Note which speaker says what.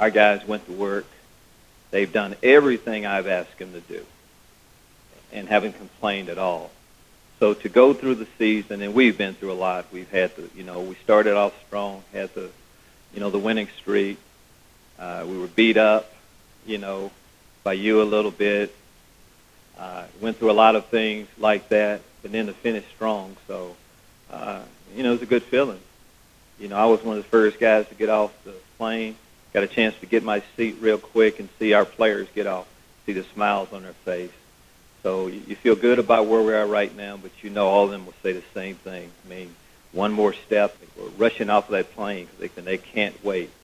Speaker 1: our guys went to work. They've done everything I've asked them to do and haven't complained at all. So to go through the season, and we've been through a lot. We've had to, we started off strong, had the winning streak. We were beat up, by you a little bit. Went through a lot of things like that, but then to finish strong. So, it was a good feeling. I was one of the first guys to get off the plane. Got a chance to get my seat real quick and see our players get off, see the smiles on their face. So you feel good about where we are right now, but all of them will say the same thing. I mean, one more step, we're rushing off of that plane because they can't wait.